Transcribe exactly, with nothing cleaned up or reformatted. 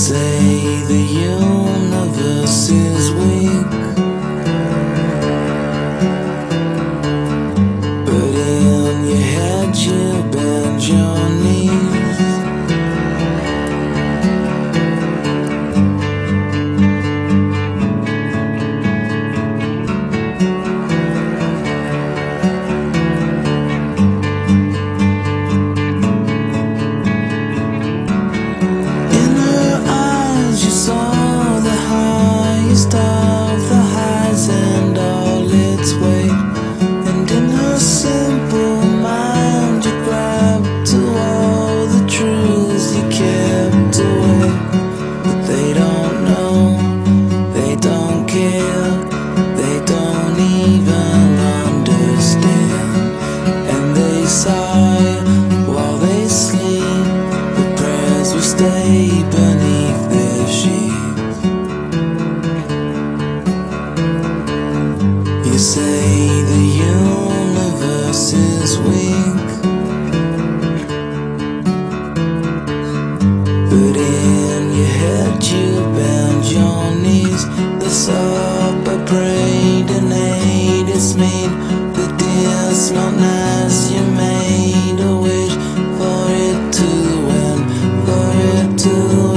say the universe is weak, but in your head you bend your knees. In her eyes you saw the highest of the highs and all its weight, and in her simple mind you grabbed to all the truths you kept away. But they don't know, they don't care, they don't even understand, and they sigh while they sleep, the prayers will stay beneath their sheets. You say the universe is weak, but in your head you bend your knees. This up I prayed and ate its meat, but it's not nice. You made a wish for it to win, for it to